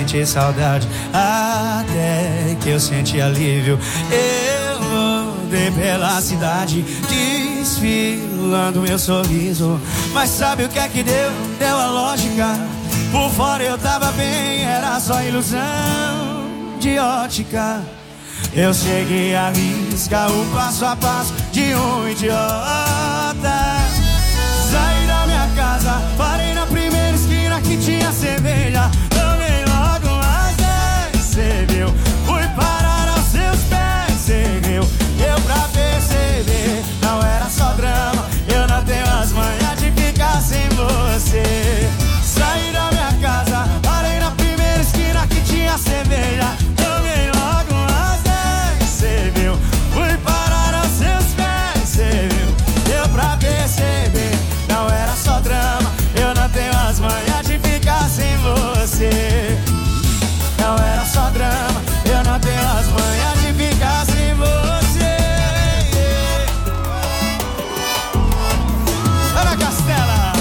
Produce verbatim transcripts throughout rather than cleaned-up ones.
senti saudade, até que eu senti alívio. Eu rodei pela cidade, desfilando meu sorriso. Mas sabe o que é que deu? Deu a lógica. Por fora eu tava bem, era só ilusão de ótica. Eu segui a risca, o passo a passo de um idiota. Saí da minha casa, parei na primeira esquina que tinha cerveja. Tomei logo umas dez, cê viu? Fui parar aos seus pés, cê viu? Deu pra perceber, não era só drama. Eu não tenho as manhas de ficar sem você. Saí da minha casa, parei na primeira esquina que tinha cerveja. Tomei logo umas dez, cê viu? Fui parar aos seus pés, cê viu? Deu pra perceber, não era só drama. Eu não tenho as manhas de ficar sem você. Não era só drama, eu não tenho as manhas de ficar sem você. Ana Castela.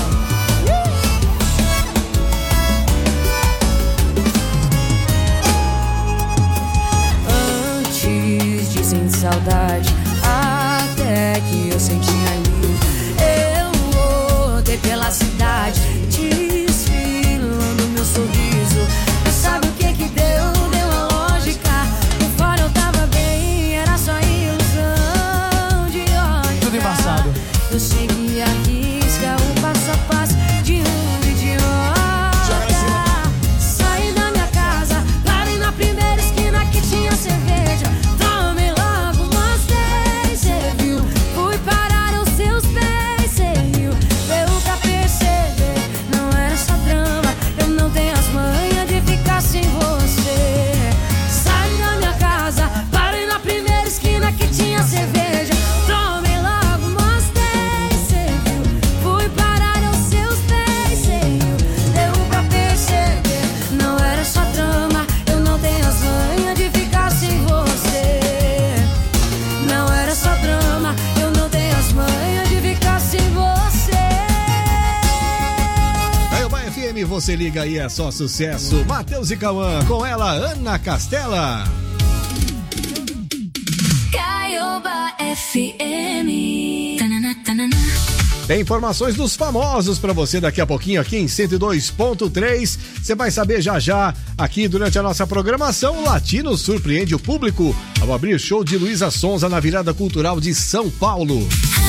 Antes de sentir saudade, até que eu senti alívio. Eu rodei pela cidade, desfilando meu sorriso. Mas sabe o que que deu? Deu a lógica. Por fora eu tava bem, era só ilusão de ótica. Tudo embaçado. Eu segui a risca, o passo a passo de um idiota. Saí da minha casa, parei na primeira esquina que tinha cerveja. Tomei logo umas dez, cê viu? Fui parar aos seus pés, cê viu? Deu pra perceber, não era só drama. Eu não tenho as manhas de ficar sem você. Saí da minha casa, parei na primeira esquina que tinha cerveja. Tomei logo umas dez, cê viu? Fui parar aos seus pés, cê viu? Deu pra perceber, não era só drama. Eu não tenho as manhas de ficar sem você. Não era só drama, eu não tenho as manhas de ficar sem você. Caiobá F M, você liga aí, é só sucesso. Matheus e Cauã, com ela, Ana Castela. Caiobá F M. Tanana, tanana. Tem informações dos famosos pra você daqui a pouquinho aqui em cento e dois ponto três. Você vai saber já já aqui durante a nossa programação. O Latino surpreende o público ao abrir o show de Luísa Sonza na virada cultural de São Paulo.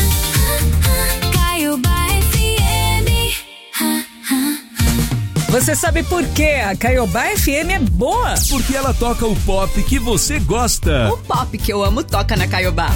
Caiobá F M. Você sabe por que a Caiobá F M é boa? Porque ela toca o pop que você gosta. O pop que eu amo toca na Caiobá.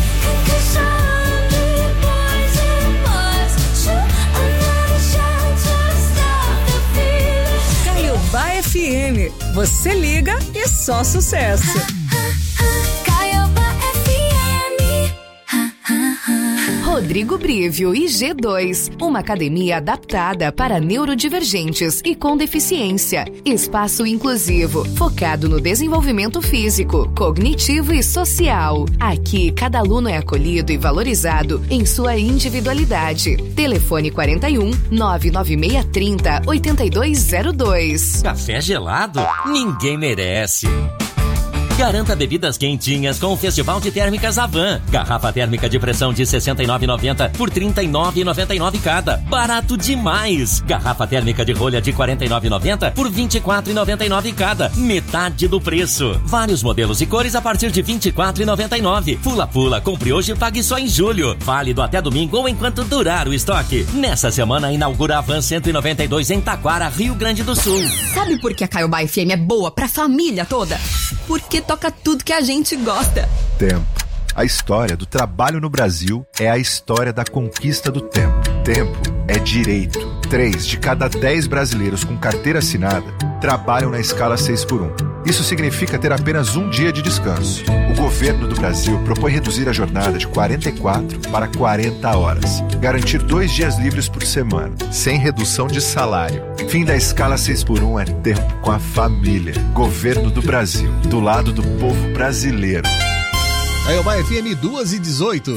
Caiobá F M. Você liga e só sucesso. Caiobá F M. Rodrigo Brivio e G dois, uma academia adaptada para neurodivergentes e com deficiência. Espaço inclusivo, focado no desenvolvimento físico, cognitivo e social. Aqui, cada aluno é acolhido e valorizado em sua individualidade. Telefone quarenta e um, nove nove seis três zero, oito dois zero dois. Café gelado? Ninguém merece. Garanta bebidas quentinhas com o Festival de Térmicas Avan. Garrafa térmica de pressão de sessenta e nove reais e noventa centavos por trinta e nove reais e noventa e nove centavos cada. Barato demais! Garrafa térmica de rolha de quarenta e nove reais e noventa centavos por vinte e quatro reais e noventa e nove centavos cada. Metade do preço. Vários modelos e cores a partir de vinte e quatro reais e noventa e nove centavos. Pula pula, compre hoje e pague só em julho. Válido até domingo ou enquanto durar o estoque. Nessa semana inaugura a Avan cento e noventa e dois em Taquara, Rio Grande do Sul. Sabe por que a Caiobá F M é boa pra família toda? Porque toca tudo que a gente gosta. Tempo. A história do trabalho no Brasil é a história da conquista do tempo. Tempo é direito. Três de cada dez brasileiros com carteira assinada trabalham na escala seis por um. Isso significa ter apenas um dia de descanso. O governo do Brasil propõe reduzir a jornada de quarenta e quatro para quarenta horas. Garantir dois dias livres por semana, sem redução de salário. Fim da escala seis por um é tempo com a família. Governo do Brasil, do lado do povo brasileiro. Caiobá F M duas e dezoito.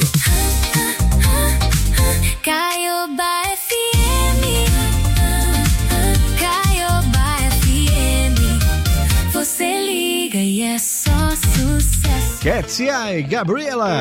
Caiobá F M. Caiobá F M. Cat's Eye, Gabriela.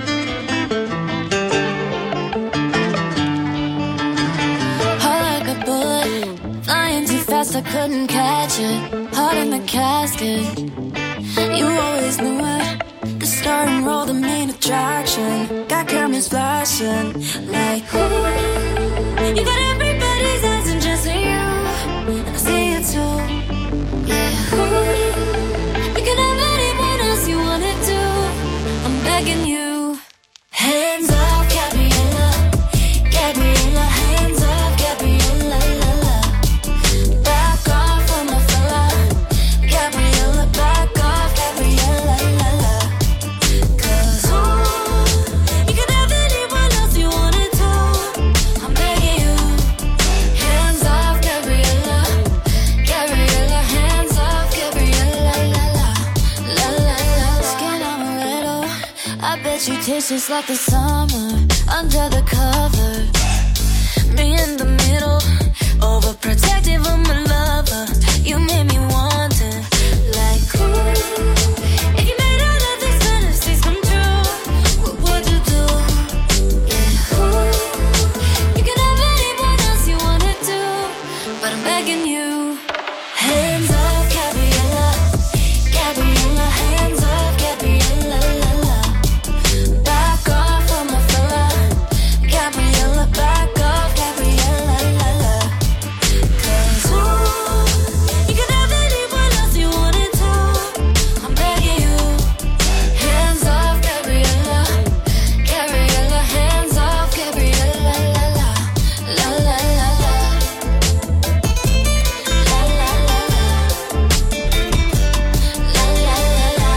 Like a bullet, flying too fast, I couldn't catch it. Heart in the casket, you always knew it. The star and roll, the main attraction. Got cameras flashing, like ooh. You got everybody's eyes and just you, and I see it too. Yeah, ooh. You can have anyone else you wanted to. I'm begging you, hands off, Gabriela, Gabriela, hands off, Gabriela, la la. Back off on my fella, Gabriela, back off, Gabriela, la la. Cause ooh, you can have anyone else you wanted to. I'm begging you, hands off, Gabriela, Gabriela, hands off, Gabriela, la la, la la la. Skin on a little, I bet you taste just like the summer under the covers. Me in the middle, overprotective of my lover. You made me want it, like ooh. If you made all of these fantasies come true, what would you do? Yeah, ooh. You can have anyone else you wanted to, but I'm begging you, hands off, Gabriela, Gabriela, hands off, Gabriela, la la. Back off on my fella, Gabriela, back off, Gabriela, la la. Cause ooh, you can have anyone else you wanted to. I'm begging you, hands off, Gabriela, Gabriela, hands off, Gabriela, la la, la la la la, la la la la, la la la la,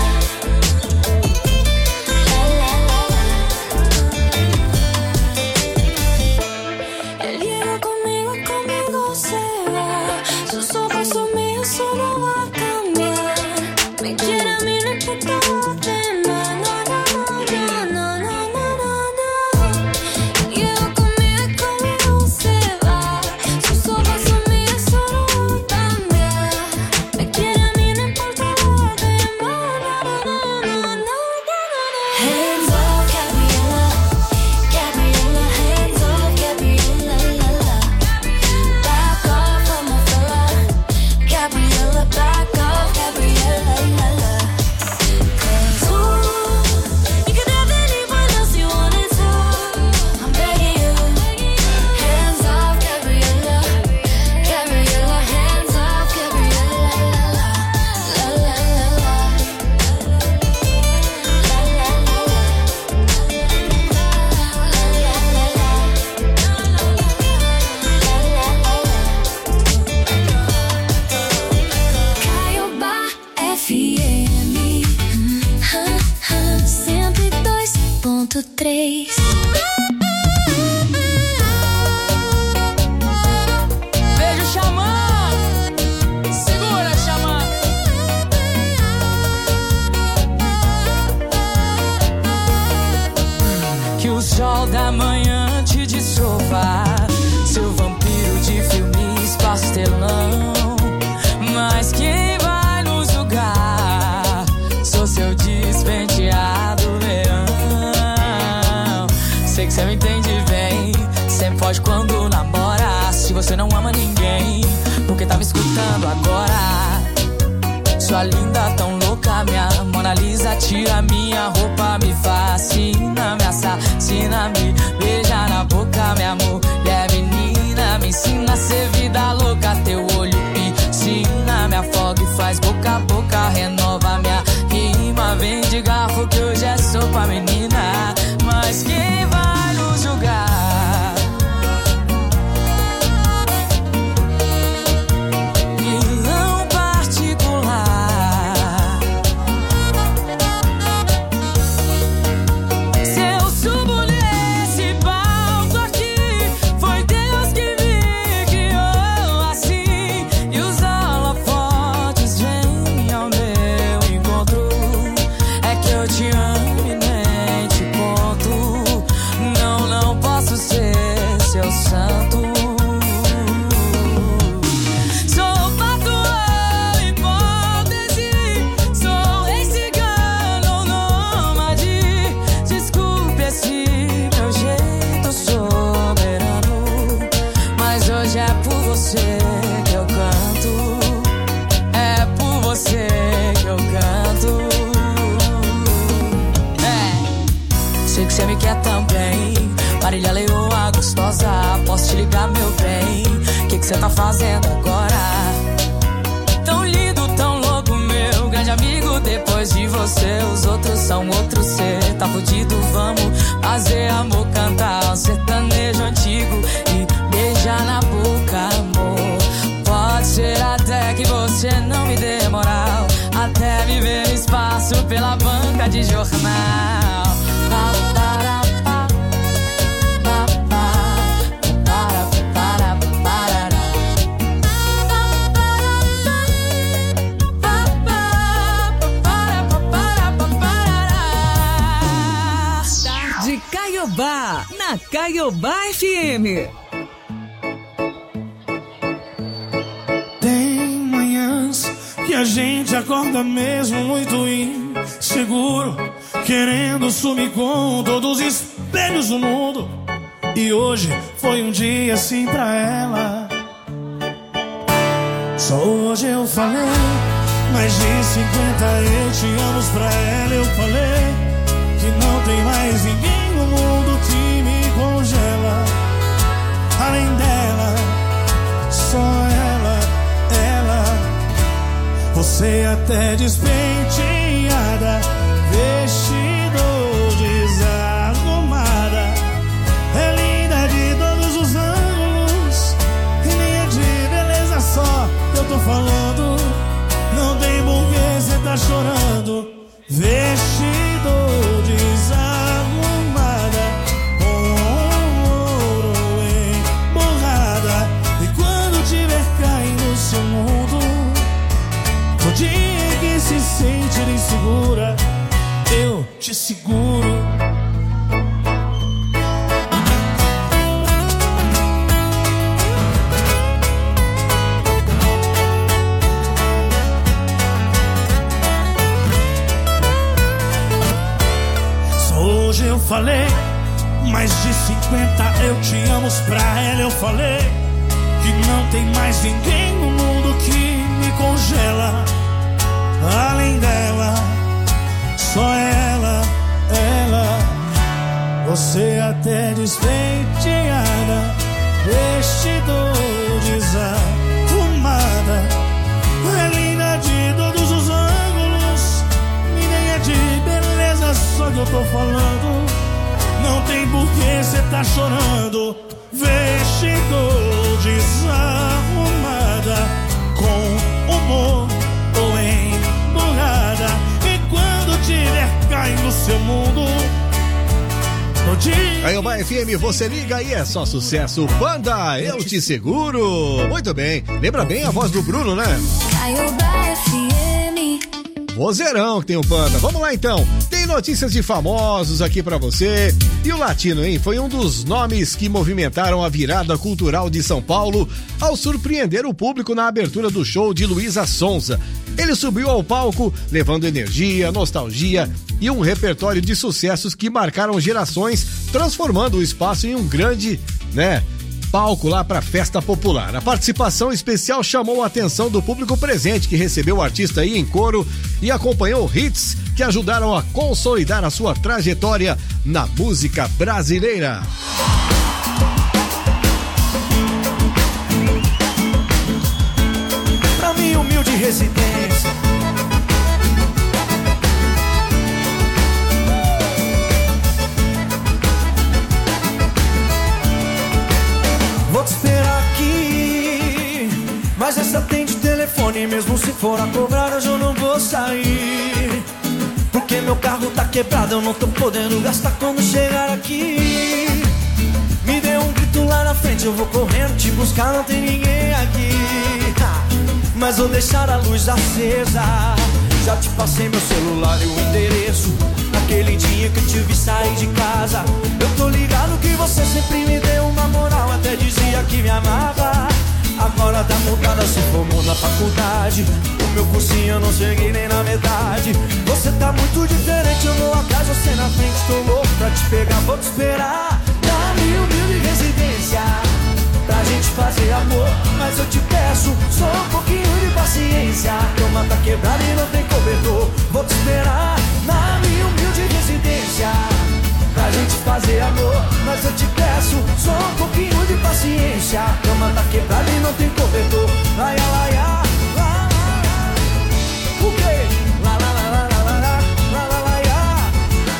Él llega conmigo, conmigo se va. Sus ojos son míos, eso no va a cambiar. Me quiere a mí, no importa lo demás. No, no, no, no, no, no, no, no. Él llega conmigo, conmigo se va. Sus ojos son míos, eso no va a cambiar. Me quiere a mí, no importa lo demás. No, no, no, no, no, no. Hands off, Gabriela, Gabriela, hands off, Gabriela, la la. Back off on my fella, Gabriela, back off, Gabriela, la la. Cause ooh, you can have anyone else you wanted to. I'm begging you, hands off, Gabriela, Gabriela, hands off, Gabriela, la la, la la la la, la la la la. Caiobá F M, cento e dois ponto três. Beijo, Xamã. Segura, Xamã. Que o sol da manhã te dissolva, seu vampiro de filmes pastelão. Mas quem vai nos julgar? Sou seu despenteado leão. Sei que cê me entende bem, sempre foge quando namora. Se você não ama ninguém, porque tá me escutando agora. Sua linda tão louca, minha Mona Lisa, tira minha roupa, me fascina, me assassina, me beija na boca, minha mulher menina, me ensina a ser vida louca, teu olho piscina, me afoga e faz boca a boca, renova minha rima, vem de garfo que hoje é sopa, menina, mas quem vai nos julgar? Vilão particular, se eu subo nesse palco aqui, foi Deus que me criou assim, e os holofotes vêm ao meu encontro. É que eu te amo e nem Marília Leoa, gostosa, posso te ligar, meu bem? Que que cê tá fazendo agora? Tão lindo, tão louco, meu grande amigo. Depois de você, os outros são outros. Cê tá fudido, vamos fazer amor, cantar um sertanejo antigo e beijar na boca, amor. Pode ser até que você não me dê moral, até me ver no espaço pela banca de jornal. De Caiobá, na Caiobá F M. Tem manhãs que a gente acorda mesmo muito inseguro, querendo sumir com todos os espelhos do mundo. E hoje foi um dia assim pra ela. Só hoje eu falei mais de cinquenta eu te amo pra ela. Eu falei que não tem mais ninguém no mundo que me congela. Além dela, só ela, ela. Você até despenteada, vestido desarrumada, é linda de todos os ângulos, e nem é de beleza só eu tô falando. Não tem porquê cê tá chorando. Vestido desarrumada, com ouro emborrada. E quando tiver caindo no seu mundo, no dia que se sentir insegura, eu te seguro. Hoje eu falei mais de cinquenta eu te amo pra ela. Eu falei que não tem mais ninguém no mundo que me congela. Além dela, só ela, ela. Você até despenteada, vestido desarrumada, é linda de todos os ângulos, e nem é de beleza só que eu tô falando. Não tem porquê cê tá chorando. Vestido desarrumada, com humor ou emburrada. E quando tiver caindo no seu mundo, no dia... Caiobá F M, você liga e é só sucesso. Banda, eu te seguro. Muito bem, lembra bem a voz do Bruno, né? Caiobá F M. Vozeirão que tem o Panda. Vamos lá então. Tem notícias de famosos aqui pra você. E o Latino, hein? Foi um dos nomes que movimentaram a virada cultural de São Paulo ao surpreender o público na abertura do show de Luísa Sonza. Ele subiu ao palco levando energia, nostalgia e um repertório de sucessos que marcaram gerações, transformando o espaço em um grande, né, palco lá para festa popular. A participação especial chamou a atenção do público presente, que recebeu o artista aí em coro e acompanhou hits que ajudaram a consolidar a sua trajetória na música brasileira. Pra mim, humilde residência, vou te esperar aqui, mas essa atende o telefone. Mesmo se for a cobrar, hoje eu não vou sair, porque meu carro tá quebrado, eu não tô podendo gastar quando chegar aqui. Me dê um grito lá na frente, eu vou correndo te buscar, não tem ninguém aqui. Mas vou deixar a luz acesa, já te passei meu celular e o endereço. Naquele dia que eu te vi sair de casa, eu tô ligado que você sempre me deu uma moral, até dizia que me amava. Agora tá mudada, se formou na faculdade, o meu cursinho eu não cheguei nem na metade. Você tá muito diferente, eu vou atrás, você na frente, tô louco pra te pegar, vou te esperar. Dá-me humilde residência pra gente fazer amor, mas eu te peço só um pouquinho de paciência. A cama tá quebrada e não tem cobertor, vou te esperar na minha humilde residência pra gente fazer amor, mas eu te peço só um pouquinho de paciência. A cama tá quebrada e não tem cobertor. Ai, ai, ai, ai, lá, lá, lá. O quê? Lá, lá, lá, lá, lá, lá, lá, lá, lá, lá.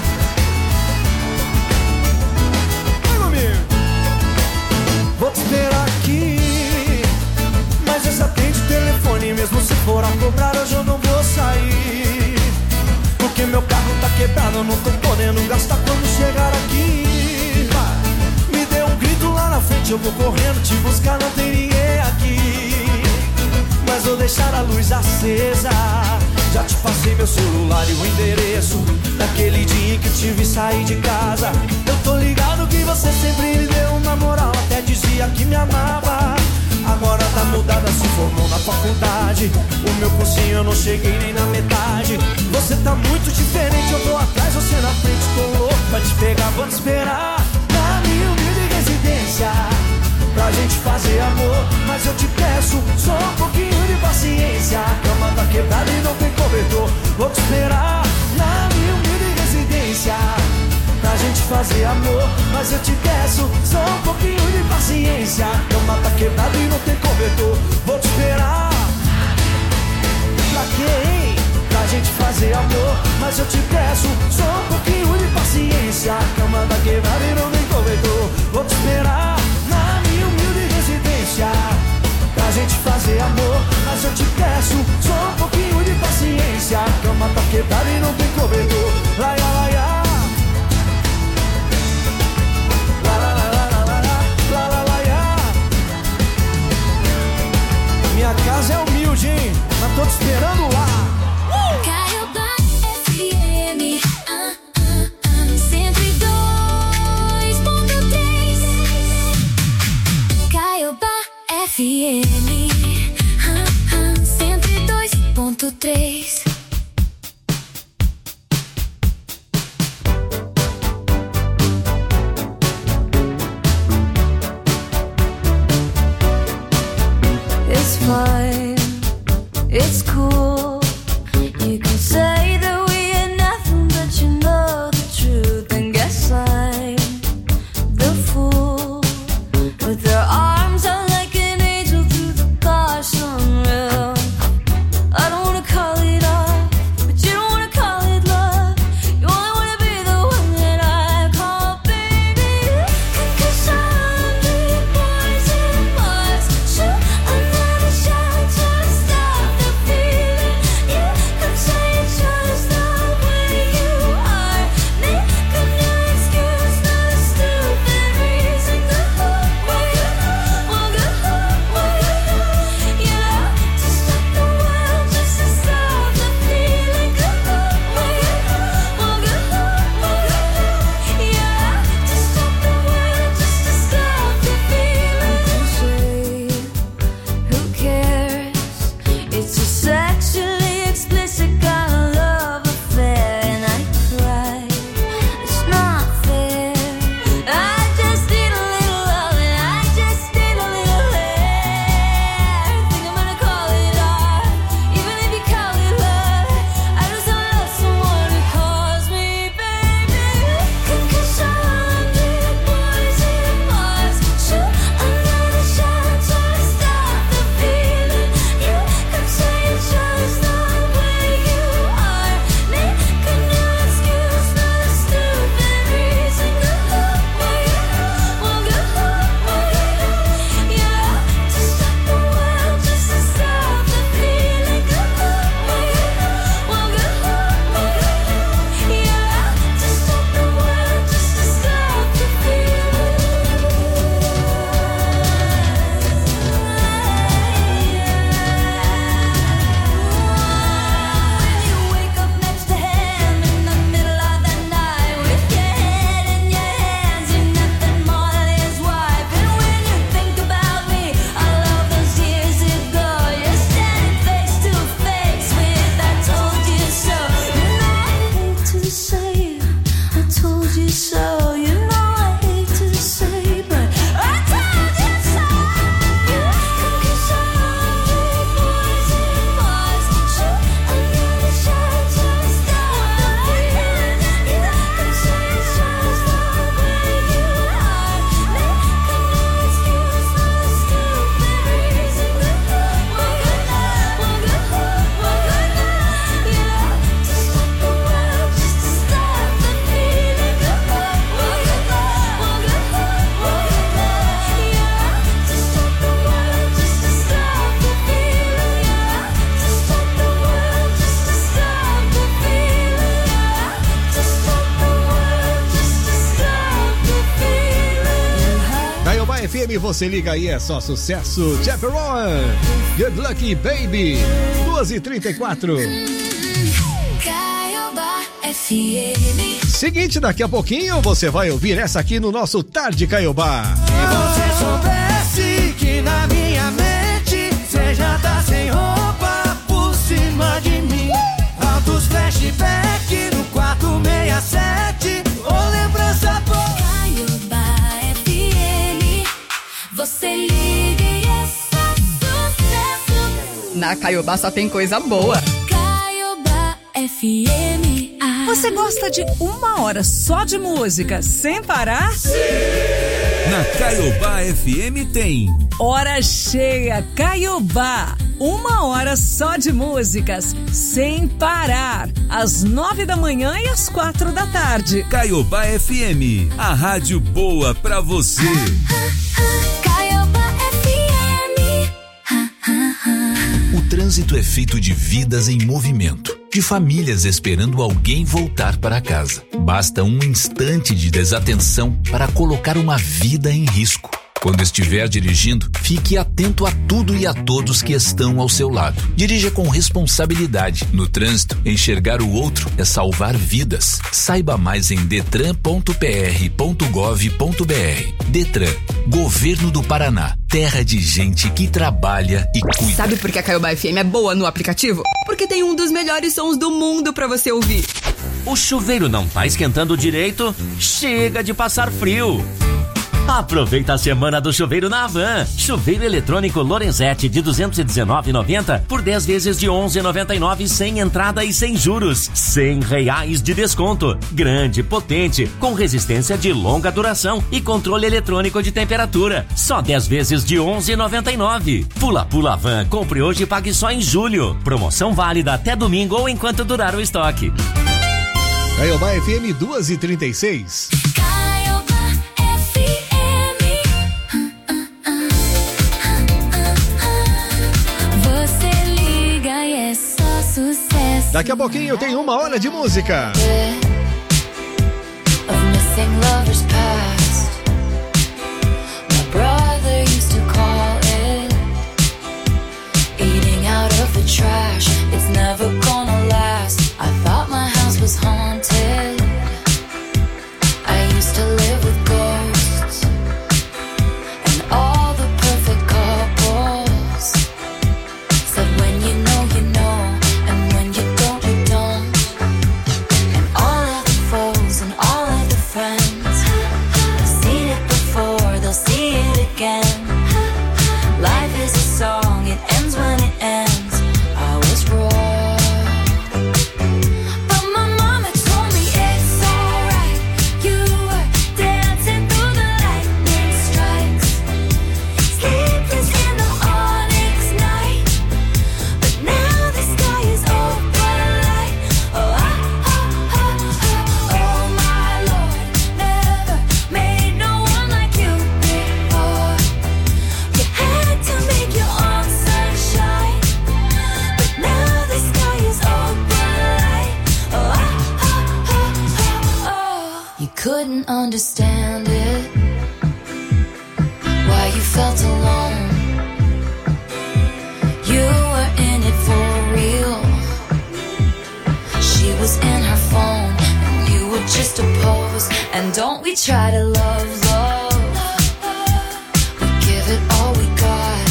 Vai comigo. Vou te esperar aqui, mas essa atende o telefone. Mesmo se for a cobrar, hoje eu não vou sair, porque meu carro tá quebrado, eu não tô podendo gastar quando chegar aqui. Me dê um grito lá na frente, eu vou correndo te buscar, não tem ninguém aqui. Mas vou deixar a luz acesa. Já te passei meu celular e o endereço daquele dia em que eu te vi sair de casa. Eu tô ligado que você sempre me deu uma moral, até dizia que me amava. Agora tá mudada, se formou na faculdade. O meu cursinho eu não cheguei nem na metade. Você tá muito diferente, eu tô atrás, você na frente. Tô louco pra te pegar, vou te esperar na minha humilde residência pra gente fazer amor. Mas eu te peço só um pouquinho de paciência. A cama tá quebrada e não tem cobertor. Vou te esperar na minha humilde residência pra gente fazer amor. Mas eu te peço só um pouquinho de paciência. A cama tá quebrada e não tem cobertor. Vou te esperar. Pra quê, hein? Pra gente fazer amor. Mas eu te peço só um pouquinho de paciência. A cama tá quebrada e não tem cobertor. Vou te esperar na minha humilde residência pra gente fazer amor. Mas eu te peço só um pouquinho de paciência. A cama tá quebrada e não tem cobertor. Laia, laia. Minha casa é humilde, hein? Mas tô te esperando lá. Uh! Caiobá F M, ah, ah, ah, cento e dois ponto três. Caiobá F M, ah, ah, cento e dois ponto três. It's fine, it's cool. Caiobá F M, você liga aí, é só sucesso. Chaperone, Good Lucky Baby, duas e trinta e quatro. Caiobá F M. Seguinte, daqui a pouquinho você vai ouvir essa aqui no nosso Tarde Caiobá. Se você soubesse que na minha mente você já tá sem roupa por cima de mim. Altos flashback no quatro seis sete, ô lembrança boa. Caiobá F M, você liga e é só sucesso. Na Caiobá só tem coisa boa. Caiobá F M. Ah. Você gosta de uma hora só de música sem parar? Sim! Na Caiobá F M tem Hora Cheia Caiobá. Uma hora só de músicas sem parar. Às nove da manhã e às quatro da tarde. Caiobá F M, a rádio boa pra você. Caiobá F M. O trânsito é feito de vidas em movimento, de famílias esperando alguém voltar para casa. Basta um instante de desatenção para colocar uma vida em risco. Quando estiver dirigindo, fique atento a tudo e a todos que estão ao seu lado. Dirija com responsabilidade. No trânsito, enxergar o outro é salvar vidas. Saiba mais em detran ponto p r ponto gov ponto b r. Detran, Governo do Paraná. Terra de gente que trabalha e cuida. Sabe por que a Caiobá F M é boa no aplicativo? Porque tem um dos melhores sons do mundo pra você ouvir. O chuveiro não tá esquentando direito? Chega de passar frio! Aproveita a semana do chuveiro na Havan. Chuveiro eletrônico Lorenzetti de duzentos e dezenove reais e noventa centavos por dez vezes de onze reais e noventa e nove centavos sem entrada e sem juros. cem reais de desconto. Grande, potente, com resistência de longa duração e controle eletrônico de temperatura. Só dez vezes de onze reais e noventa e nove centavos. Pula Pula Havan. Compre hoje e pague só em julho. Promoção válida até domingo ou enquanto durar o estoque. Caiobá F M duas e trinta e seis. Daqui a pouquinho tem uma hora de música. Understand it, why you felt alone. You were in it for real. She was in her phone and you were just a pose. And don't we try to love, love. We give it all we got.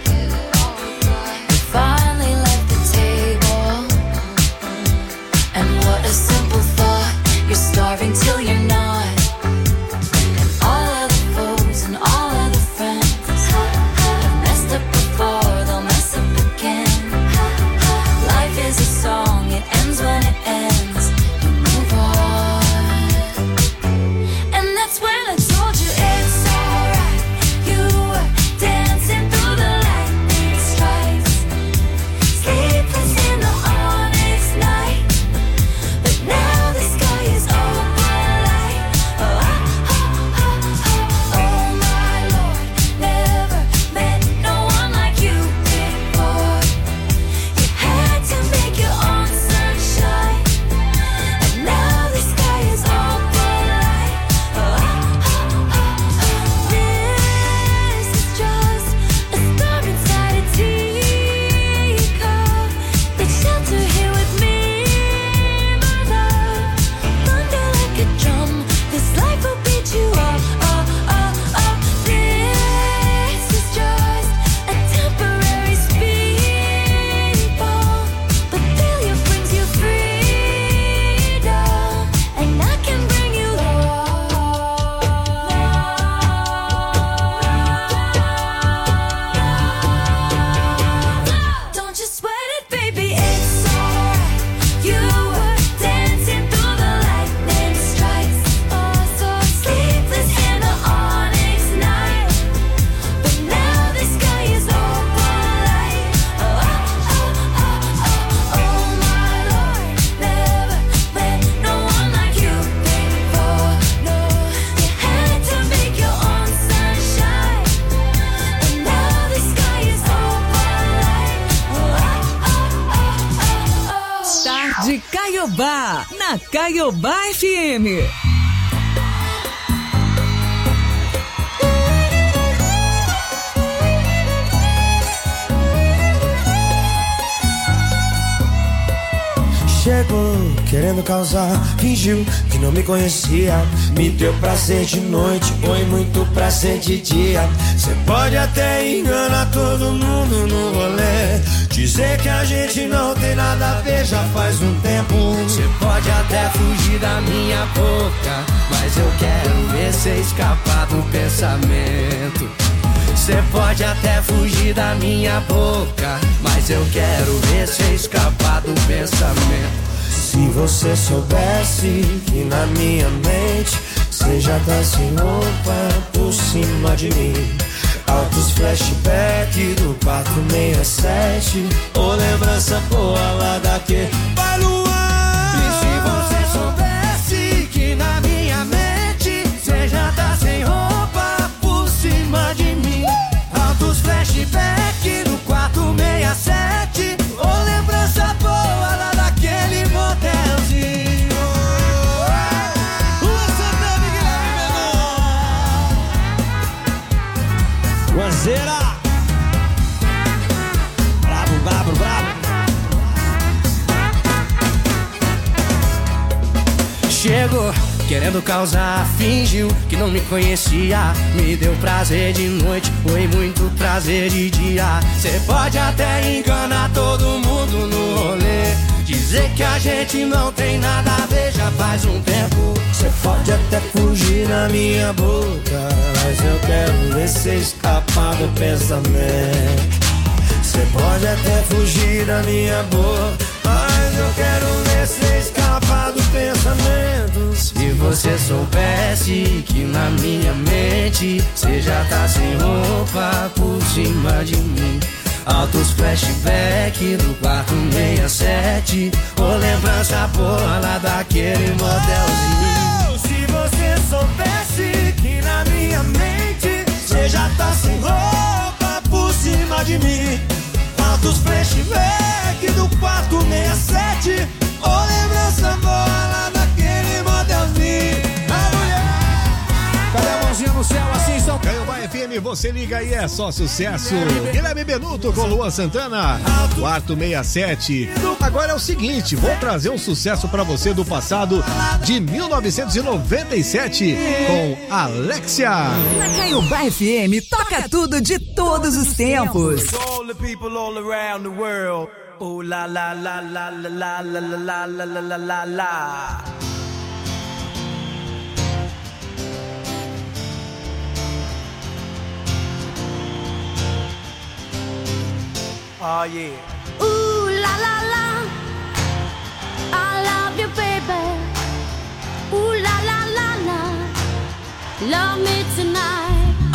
We finally left the table. And what a simple thought. You're starving till you're not. When it ends, you move on. And that's when I told Caiobá, na Caiobá F M. Chegou querendo causar, fingiu que não me conhecia. Me deu prazer de noite, foi muito prazer de dia. Cê pode até enganar todo mundo no rolê, dizer que a gente não tem nada a ver já faz um tempo. Cê pode até fugir da minha boca, mas eu quero ver cê escapar do pensamento. Cê pode até fugir da minha boca, mas eu quero ver cê escapar do pensamento. Se você soubesse que na minha mente cê já tá sem roupa por cima de mim. Altos flashback do quatro seis sete, ou lembrança boa lá daquele Vai Luan. E se você soubesse que na minha mente cê já tá sem roupa por cima de mim. Altos flashback do quatro seis sete, ou lembrança boa lá daquele motelzinho. Lua Santana e Guilherme Mendonça. Guazeira. Bravo, bravo, bravo. Chegou querendo causar, fingiu que não me conhecia. Me deu prazer de noite, foi muito prazer de dia. Cê pode até enganar todo mundo no rolê, dizer que a gente não tem nada a ver já faz um tempo. Cê pode até fugir na minha boca, mas eu quero ver cê escapar do pensamento. Cê pode até fugir da minha boca, mas eu quero ver cê escapar do pensamento. Se você soubesse que na minha mente cê já tá sem roupa por cima de mim. Altos flashback do quatro seis sete, ou lembrança boa lá daquele motelzinho. Se você soubesse que na minha mente cê já tá sem roupa por cima de mim. Altos flashback do quatro seis sete, ou lembrança boa lá daquele motelzinho. A mulher, cadê a mãozinha no céu assim, São Caiobá F M, você liga e é só sucesso. Guilherme Benuto com Luan Santana, quarto seis sete. Agora é o seguinte, vou trazer um sucesso pra você do passado de mil novecentos e noventa e sete com Alexia. Na Caiobá F M, toca tudo de todos os tempos. Oh la la la la la la la la la la la la. Oh yeah. Ooh la la la, I love you, baby. Ooh la la la la, love me tonight.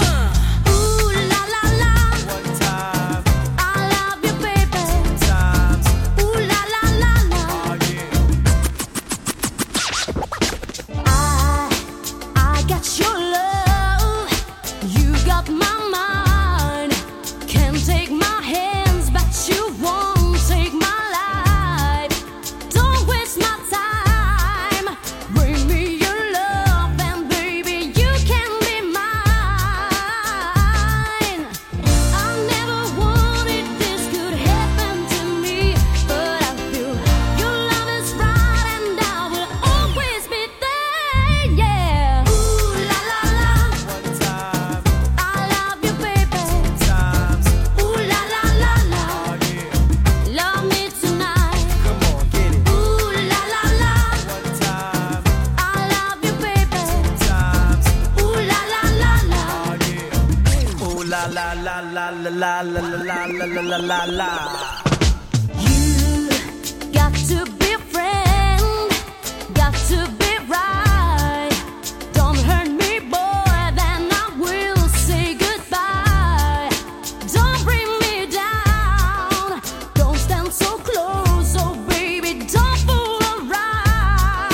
la la la la la la la la. You got to be a friend, got to be right. Don't hurt me, boy, then I will say goodbye. Don't bring me down, don't stand so close, oh baby, don't fool around.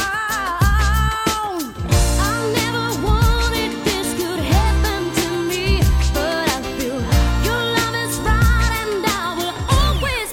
I never wanted this could happen to me, but I feel your love is right and I will always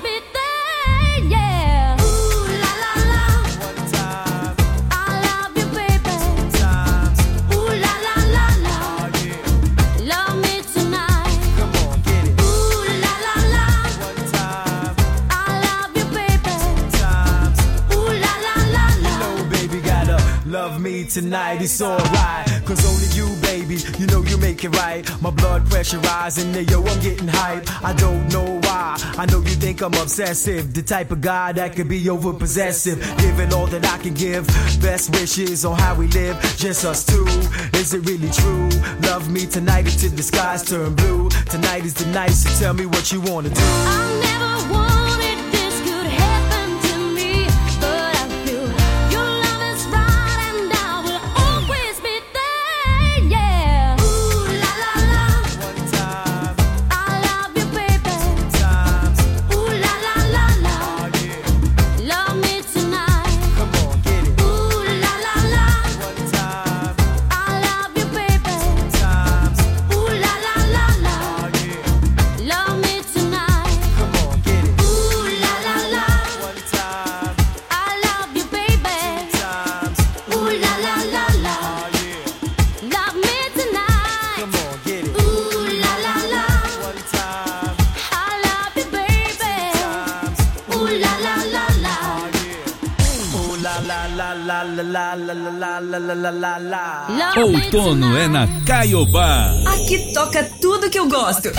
tonight, it's alright. Cause only you, baby, you know you make it right. My blood pressure rising, yeah, yo, I'm getting hype. I don't know why, I know you think I'm obsessive. The type of guy that could be over possessive. Giving all that I can give, best wishes on how we live, just us two. Is it really true? Love me tonight until the skies turn blue. Tonight is the night, so tell me what you wanna do. I never wanted this could happen to me, but I feel your love is right and I will always be there, yeah. Ooh la la la, one time, I love you baby, two times, ooh la la la la, oh, yeah. Love me tonight, come on get it. Ooh la la la, one time, I love you baby, two times, ooh la la la la, oh, yeah. Love me tonight, come on get it. Ooh la la la, one time, I love you baby, two times, ooh la la la la, oh, yeah. Love me tonight, come on get it. Ooh la la la, one time, I love you baby, two times, ooh la la la la, oh, yeah. Ooh la la la la la la la la la la la la la. Love me Outono é na Caiobá. Aqui toca tudo que eu gosto.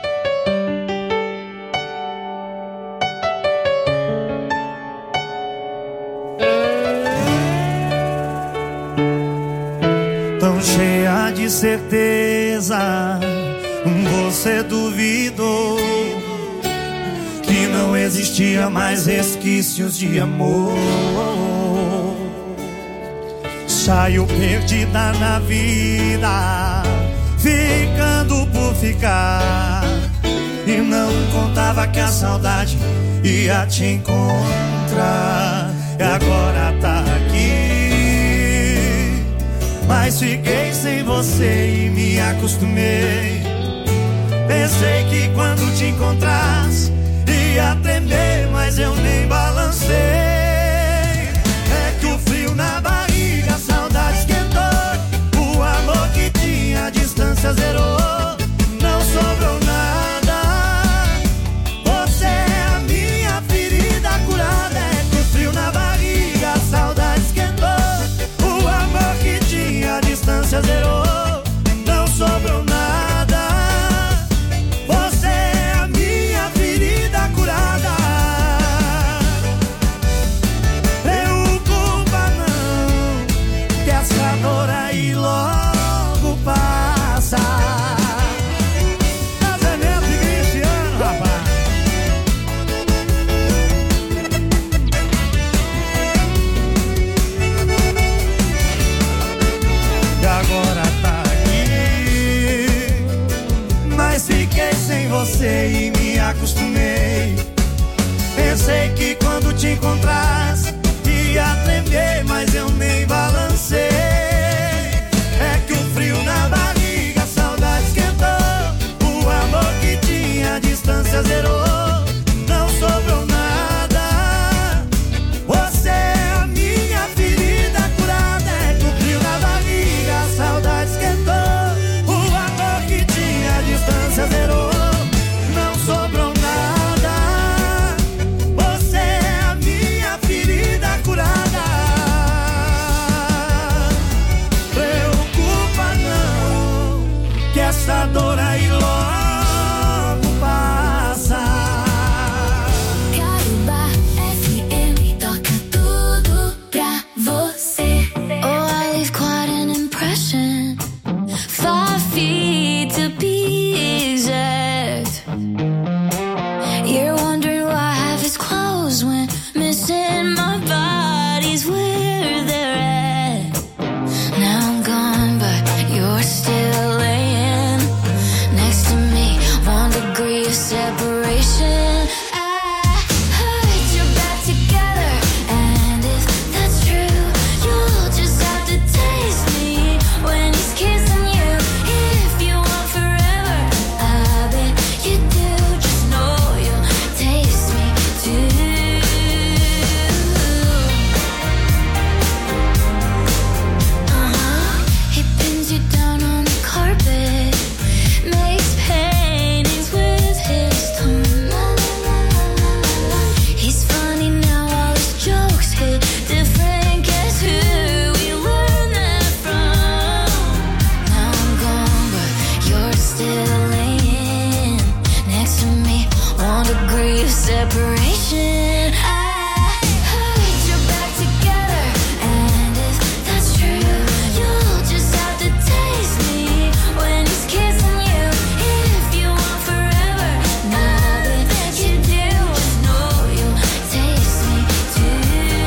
Tão cheia de certeza, você duvidou que não existia mais resquícios de amor. Saiu perdida na vida, ficando por ficar, e não contava que a saudade ia te encontrar. E agora tá aqui, mas fiquei sem você e me acostumei. Pensei que quando te encontrasse ia tremer, mas eu nem balancei. É que o frio na barriga, a saudade esquentou. O amor que tinha, a distância zerou. Não sobrou nada. Você é a minha ferida curada. É que o frio na barriga, a saudade esquentou. O amor que tinha, a distância zerou. Não sobrou nada. Você é a minha ferida curada. Preocupa não, que essa dor aí logo passa. Casamento de Cristiano, rapaz. E agora tá aqui, mas fiquei sem você e me acostumei. Pensei que quando te encontrasse ia tremer, mas eu nem balancei. É que o frio na barriga, a saudade esquentou. O amor que tinha, a distância zerou. Não sobrou nada. Você é a minha ferida curada. É que o frio na barriga, a saudade esquentou. O amor que tinha, a distância zerou. Não sobrou nada. Você é a minha ferida curada. Preocupa não, que essa dor aí logo passa. Caiobá F M toca tudo pra você. Oh, I leave quite an impression. Five feet to be exact. You're wondering why half his clothes went missing. My body's where they're at. Now I'm gone, but you're still laying next to me. One degree of separation. I heard you're back together, and if that's true, you'll just have to taste me when he's kissing you. If you separation. I heard you're back together, and if that's true, you'll just have to taste me when he's kissing you. If you want forever, nothing that you do, just know you'll taste me too.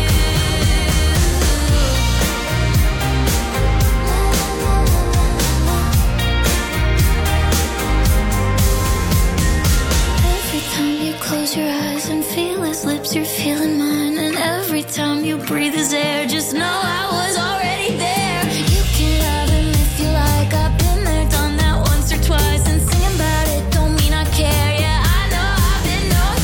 Every time you close your eyes and feel his lips, you're feeling mine. And every time you breathe his air, just know I was already there. You can love him if you like. I've been there, done that once or twice. And singing about it don't mean I care. Yeah, I know I've been known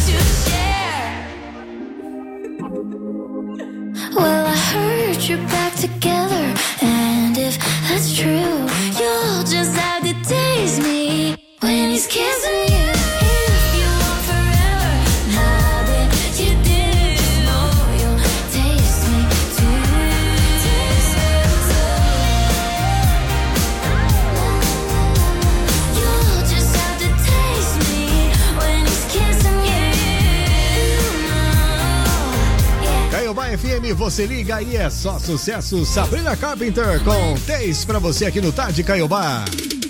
to share. Well, I heard you're back together, and if that's true, you'll just have to taste me when he's kissing you. If you want forever, nothing you do, know you'll taste me too. Taste me too. You'll just have to taste me when he's kissing you. Yeah. Caiobá F M, você liga e é só sucesso. Sabrina Carpenter com Taste pra você aqui no Tarde Caiobá.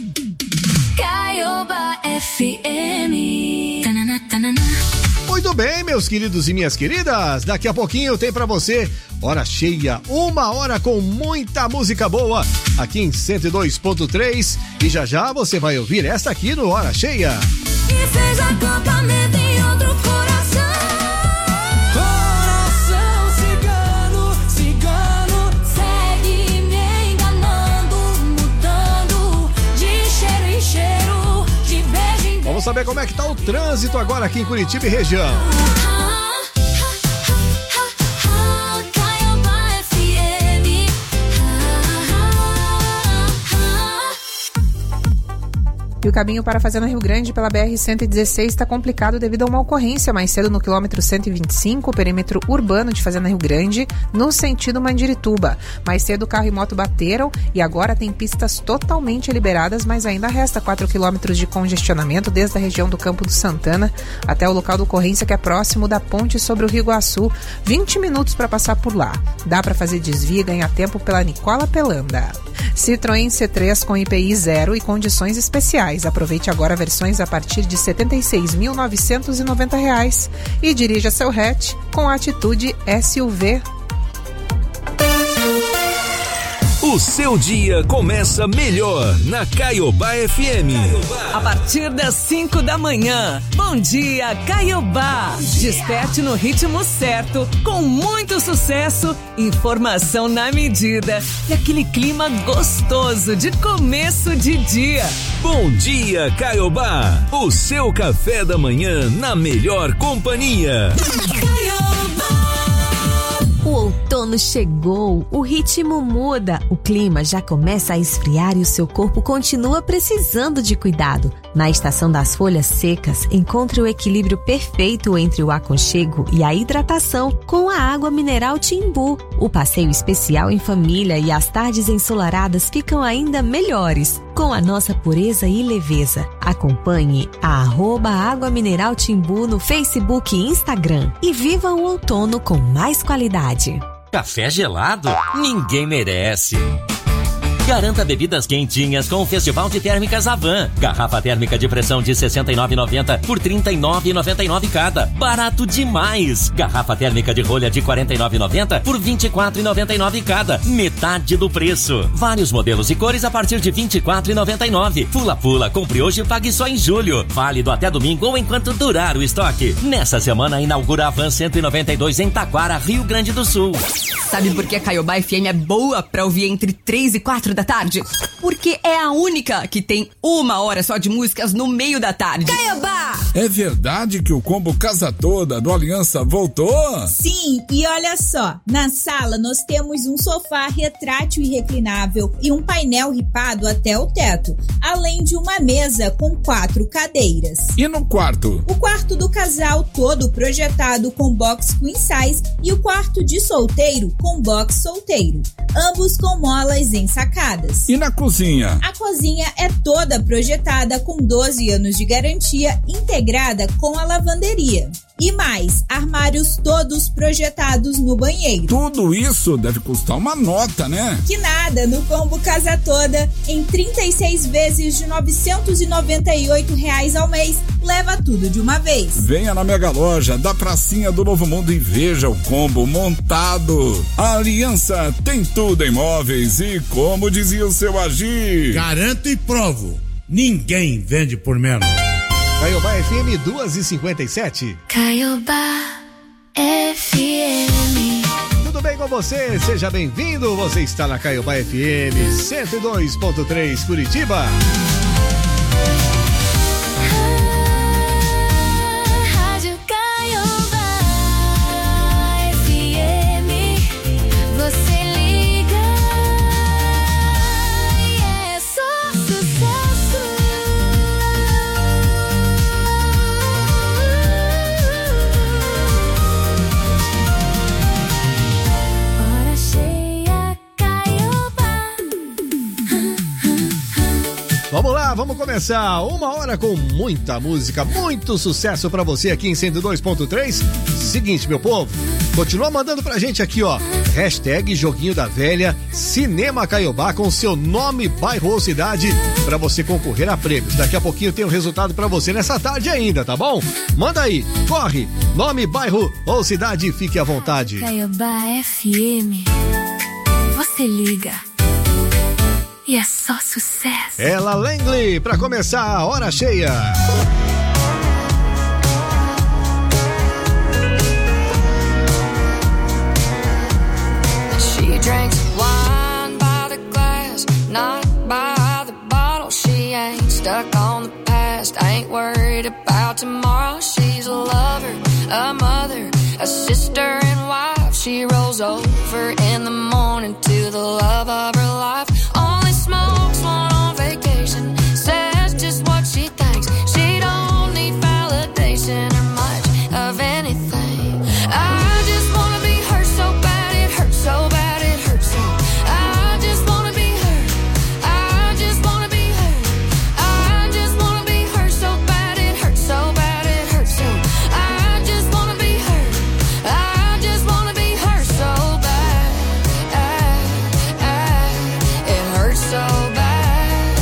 Caiobá F M. Tanana, tanana. Muito bem, meus queridos e minhas queridas, daqui a pouquinho tem pra você Hora Cheia, uma hora com muita música boa aqui em cento e dois ponto três, e já já você vai ouvir essa aqui no Hora Cheia. E fez acampamento em outro coração. Coração cigano, cigano, segue me enganando, mudando de cheiro em cheiro, de beijo em beijo. Vamos saber como é que tá o trânsito agora aqui em Curitiba e região. Caiobá F M. E o caminho para a Fazenda Rio Grande pela B R cento e dezesseis está complicado devido a uma ocorrência mais cedo no quilômetro cento e vinte e cinco, perímetro urbano de Fazenda Rio Grande, no sentido Mandirituba. Mais cedo carro e moto bateram e agora tem pistas totalmente liberadas, mas ainda resta quatro quilômetros de congestionamento desde a região do Campo do Santana até o local da ocorrência, que é próximo da ponte sobre o Rio Iguaçu. vinte minutos para passar por lá. Dá para fazer desvio e ganhar tempo pela Nicola Pelanda. Citroën C três com I P I zero e condições especiais. Aproveite agora versões a partir de setenta e seis mil novecentos e noventa reais e dirija seu hatch com a atitude S U V. O seu dia começa melhor na Caiobá F M. A partir das cinco da manhã. Bom dia, Caiobá. Desperte no ritmo certo, com muito sucesso, informação na medida e aquele clima gostoso de começo de dia. Bom dia, Caiobá. O seu café da manhã na melhor companhia. O outono chegou, o ritmo muda, o clima já começa a esfriar e o seu corpo continua precisando de cuidado. Na estação das folhas secas, encontre o equilíbrio perfeito entre o aconchego e a hidratação com a água mineral Timbu. O passeio especial em família e as tardes ensolaradas ficam ainda melhores, com a nossa pureza e leveza. Acompanhe a arroba Água Mineral Timbu no Facebook e Instagram e viva o outono com mais qualidade. Café gelado? Ninguém merece. Garanta bebidas quentinhas com o Festival de Térmicas Avan. Garrafa térmica de pressão de sessenta e nove reais e noventa centavos por trinta e nove reais e noventa e nove centavos cada. Barato demais! Garrafa térmica de rolha de quarenta e nove reais e noventa centavos por vinte e quatro reais e noventa e nove centavos cada. Metade do preço. Vários modelos e cores a partir de vinte e quatro reais e noventa e nove centavos. Pula pula, compre hoje e pague só em julho. Válido até domingo ou enquanto durar o estoque. Nessa semana inaugura a Avan cento e noventa e dois em Taquara, Rio Grande do Sul. Sabe por que a Caiobá F M é boa pra ouvir entre três e quatro da tarde? Porque é a única que tem uma hora só de músicas no meio da tarde. Caiobá! É verdade que o combo Casa Toda do Aliança voltou? Sim, e olha só, na sala nós temos um sofá retrátil e reclinável e um painel ripado até o teto, além de uma mesa com quatro cadeiras. E no quarto? O quarto do casal todo projetado com box queen size e o quarto de solteiro com box solteiro, ambos com molas ensacadas. E na cozinha? A cozinha é toda projetada com doze anos de garantia, integrada integrada com a lavanderia. E mais, armários todos projetados no banheiro. Tudo isso deve custar uma nota, né? Que nada, no combo Casa Toda, em trinta e seis vezes de novecentos e noventa e oito reais ao mês, leva tudo de uma vez. Venha na Mega Loja da Pracinha do Novo Mundo e veja o combo montado. A Aliança tem tudo em móveis e, como dizia o seu Agir, garanto e provo, ninguém vende por menos. Caiobá F M duas e cinquenta e sete. Caiobá F M. Tudo bem com você? Seja bem-vindo. Você está na Caiobá F M cento e dois ponto três Curitiba. Rádio Caiobá F M. Você liga e é só sucesso. Hora cheia, Caiobá. Vamos lá, vamos começar uma hora com muita música, muito sucesso pra você aqui em cento e dois ponto três. Seguinte, meu povo, continua mandando pra gente aqui, ó, hashtag Joguinho da Velha, Cinema Caiobá com seu nome, bairro ou cidade pra você concorrer a prêmios. Daqui a pouquinho tem o resultado pra você nessa tarde ainda, tá bom? Manda aí, corre, nome, bairro ou cidade, fique à vontade. Caiobá F M. Você liga e é só sucesso. Ela Langley, pra começar a hora cheia. She drinks wine by the glass, not by the bottle. She ain't stuck on the past, ain't worried about tomorrow. She's a lover, a mother, a sister and wife. She rolls over in the morning to the love of her life. Only smokes one on vacation, says just what she thinks. She don't need validation or much of anything. I just wanna be her so bad, it hurts so bad, it hurts so. I just wanna be her, I just wanna be her. I just wanna be her so bad, it hurts so bad, it hurts so. I just wanna be her, I just wanna be her so bad. It hurts so bad.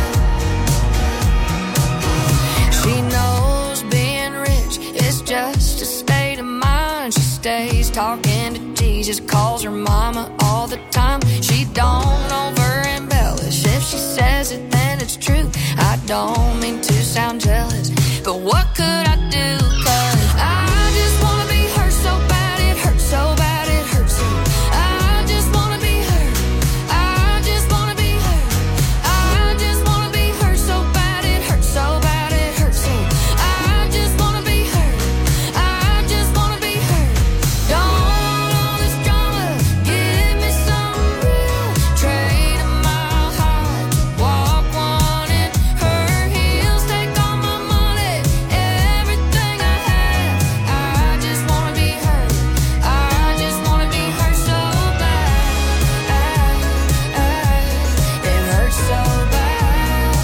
She knows being rich is just a state of mind. She stays talking to Jesus, calls her mama all the time. She don't over embellish. If she says it, then it's true. I don't mean to sound jealous, but what could I do? 'Cause I just wanna be her so bad, it hurts so bad, it hurts so. I just wanna be her, I just wanna be her. I just wanna be her so bad, it hurts so bad, it hurts so. I just wanna be her, I just wanna be her. Don't want all this drama, give me some real. Trade a mile high, walk one in her heels. Take all my money, everything I have. I just wanna be her, I just wanna be her so bad. It hurts so bad.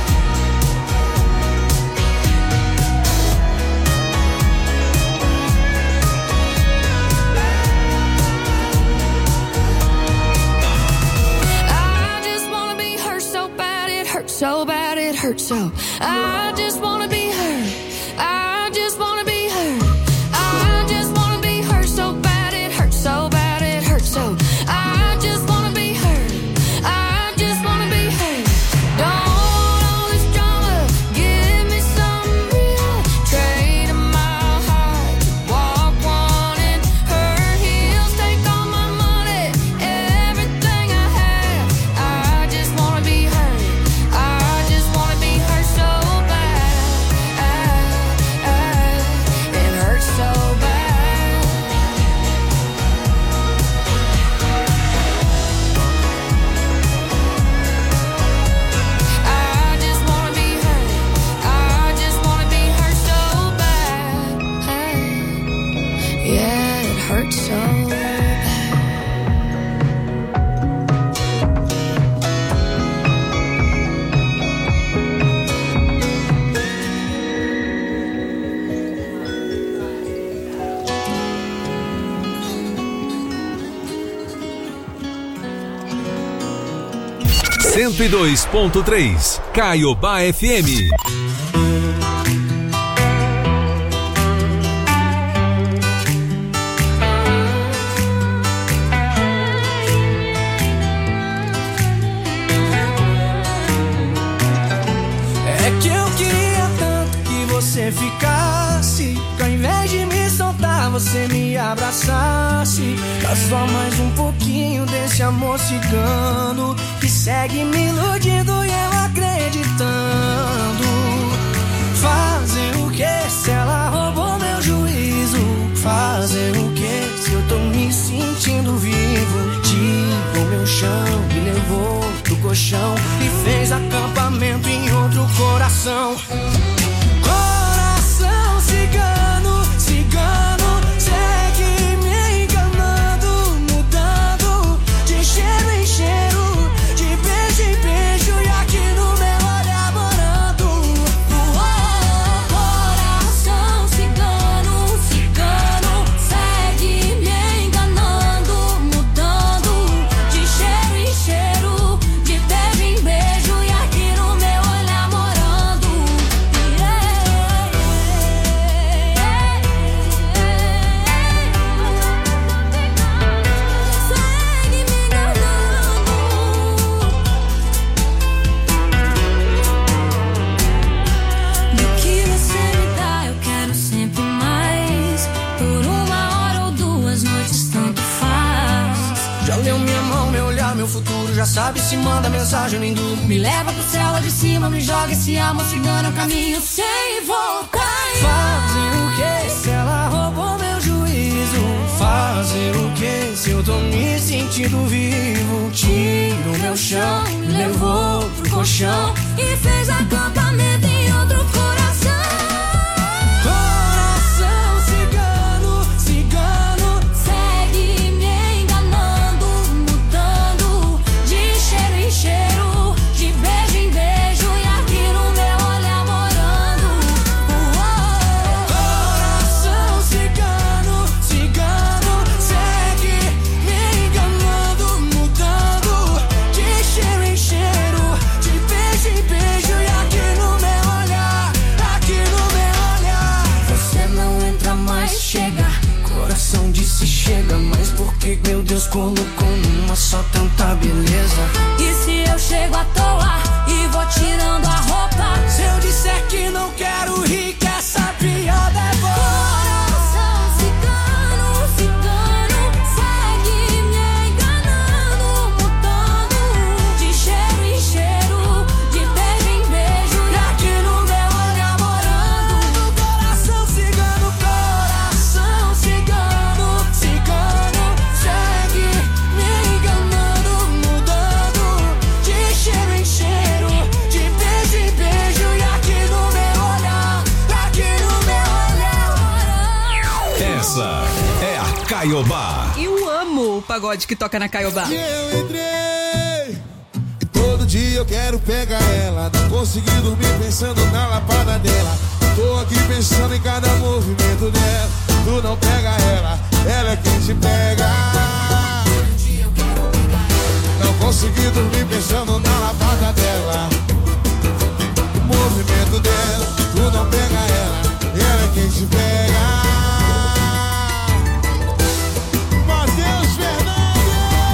I just wanna be her so bad, it hurts so bad, it hurts so. I just wanna be her, I just wanna be her. I just wanna be her so bad, it hurts so bad, it hurts so. I just wanna be her, I just wanna be her. Don't want all this drama, give me some real. Trade a mile high, walk one in her heels. Take all my money, everything I have. I just wanna be her, I just wanna be her so bad. cento e dois ponto três, Caiobá F M. É que eu queria tanto que você ficasse, que ao invés de me soltar você me abraçasse. Dá só mais um pouquinho desse amor cigano que segue me iludindo e eu acreditando. Fazer o que se ela roubou meu juízo? Fazer o que se eu tô me sentindo vivo? Tirou meu chão, me levou do colchão e fez acampamento em outro coração. Coração cigano, cigano, segue me enganando, mudando de cheiro em cheiro, de beijo em beijo e aqui no meu olhar morando. Oh, coração cigano, cigano, segue me enganando, mudando de cheiro em cheiro, de beijo em beijo e aqui no meu olhar morando. Do que você me dá eu quero sempre mais, por uma hora ou duas noites tanto faz. Já leu minha mão, meu olhar, meu futuro, já sabe se manda mensagem nem duro. Me leva pro céu lá de cima, me joga esse amor cigano, caminho sem voltar. Fazer o que se ela roubou meu juízo? Fazer o que se eu tô me sentindo vivo? Tirou meu chão, me levou pro colchão e fez acampamento em outro coração. Coração cigano, cigano, segue me enganando, mudando de cheiro em cheiro, de beijo em beijo e aqui no meu olhar morando. Coração cigano, cigano, segue me enganando, mudando de cheiro em cheiro, de beijo em beijo e aqui no meu olhar, aqui no meu olhar. Você não entra mais, chega, coração disse chega, mas por que meu Deus colocou numa só tanta beleza? E se eu chego à toa e vou tirando a roupa? Se eu disser que não quero rir, que essa piada é boa. Coração cigano, cigano, segue me enganando, mudando de cheiro em cheiro, de beijo em beijo e aqui no meu olhar morando. Coração cigano, coração cigano, cigano, segue me enganando, mudando de cheiro em cheiro, de beijo em beijo e aqui no meu olhar, aqui no meu olhar morando. Essa é a Caiobá. Eu amo o pagode que toca na Caiobá. Eu entrei e todo dia eu quero pegar ela. Não consegui dormir pensando na lapada dela. Tô aqui pensando em cada movimento dela. Tu não pega ela, ela é quem te pega. Não consegui dormir pensando na lapada dela. O movimento dela, tu não pega ela, ela é quem te pega. Matheus Fernandes,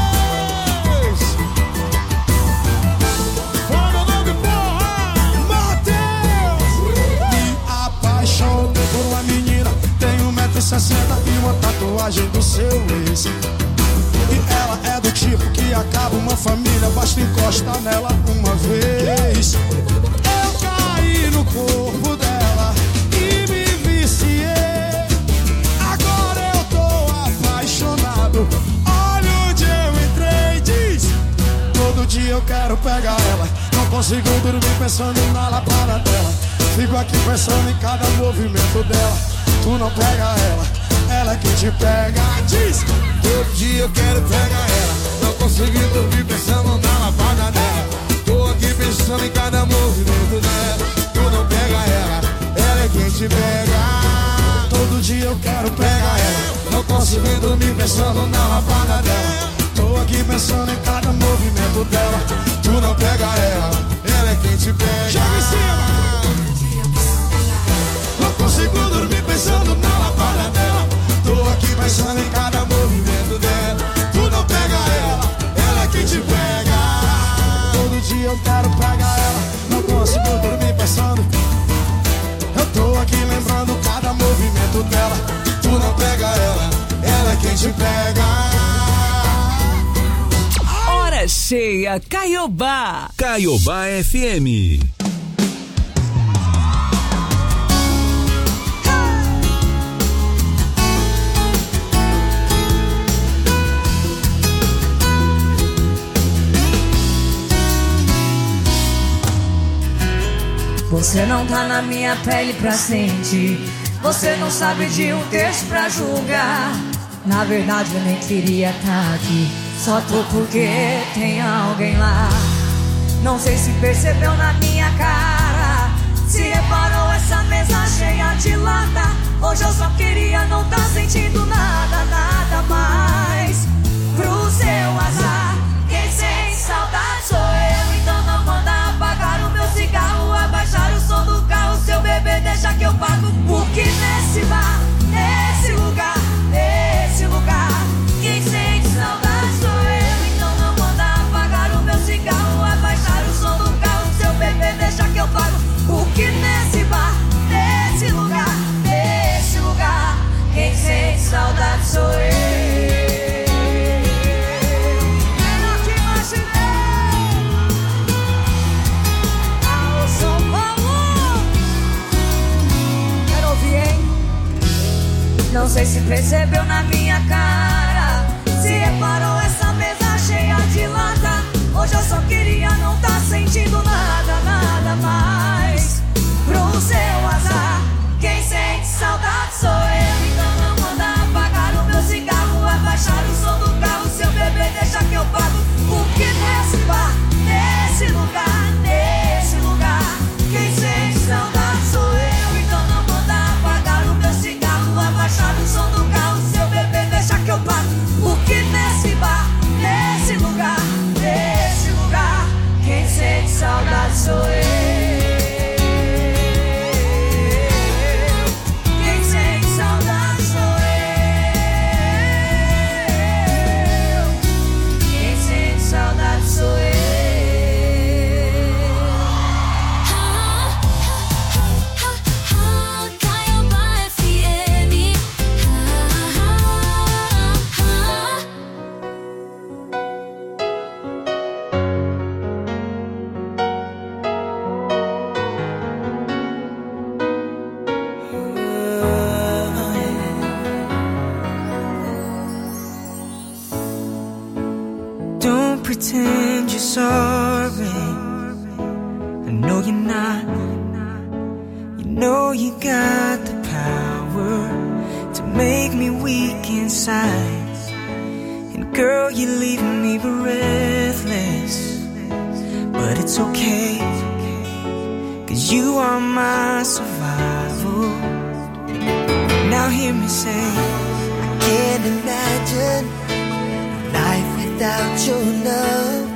fala meu nome, porra! Matheus! Me apaixonei por uma menina, tem um metro e sessenta e uma tatuagem do seu ex. E ela é do tipo que acaba uma família, basta encostar nela uma vez. Eu caí no corpo dela e me viciei. Agora eu tô apaixonado. Olha onde eu entrei, diz. Todo dia eu quero pegar ela. Não consigo dormir pensando na lapada dela. Fico aqui pensando em cada movimento dela. Tu não pega ela, ela é quem te pega, diz. Todo dia eu quero pegar ela. Não consegui dormir pensando na lapada dela. Tô aqui pensando em cada movimento dela. Tu não pega ela, ela é quem te pega. Todo dia eu quero pegar ela. Não consegui dormir pensando na lapada dela. Tô aqui aqui pensando em cada movimento dela. Tu não pega ela, ela é quem te pega. Joga em cima. Não consigo dormir pensando na lapada dela. Tô aqui pensando em cada movimento dela. Tu não pega ela, ela é quem te pega. Todo dia eu quero pegar ela. Não consigo dormir pensando. Eu tô aqui lembrando cada movimento dela. Tu não pega ela, ela é quem te pega. Hora cheia, Caiobá. Caiobá F M. Você não tá na minha pele pra sentir. Você não sabe de um texto pra julgar. Na verdade eu nem queria tá aqui. Só tô porque tem alguém lá. Não sei se percebeu na minha cara. Se reparou essa mesa cheia de lata. Hoje eu só queria não tá sentindo nada, nada mais. Pro seu azar, quem sente saudade sou eu. Então não manda apagar o meu cigarro, abaixar o som do carro. Seu bebê deixa que eu pago. Porque nesse bar, nesse lugar, nesse lugar, quem sente saudade sou eu. Então não manda apagar o meu cigarro, abaixar o som do carro. Seu bebê deixa que eu pago. Porque nesse bar, nesse lugar, nesse lugar, quem sente saudade sou eu. Não sei se percebeu na minha cara. Se reparou essa mesa cheia de lata. Hoje eu só queria não tá sentindo nada, nada mais. Pro seu azar, quem sente saudade sou eu. Então não manda apagar o meu cigarro, abaixar o som do carro. Seu bebê deixa que eu pago. Porque nesse bar, nesse lugar, nesse lugar, quem sente saudade sou eu. Então não manda apagar o meu cigarro, abaixar o som do carro. Seu bebê deixa que eu pago. Porque nesse bar, nesse lugar, nesse lugar, quem sente saudade sou eu. Quem sente saudade sou eu. Quem sente saudade sou eu. Don't pretend you're sorry. I know you're not. You know you got the power to make me weak inside. And girl, you're leaving me breathless. But it's okay, 'cause you are my survival. Now hear me say, I can't imagine life without your love.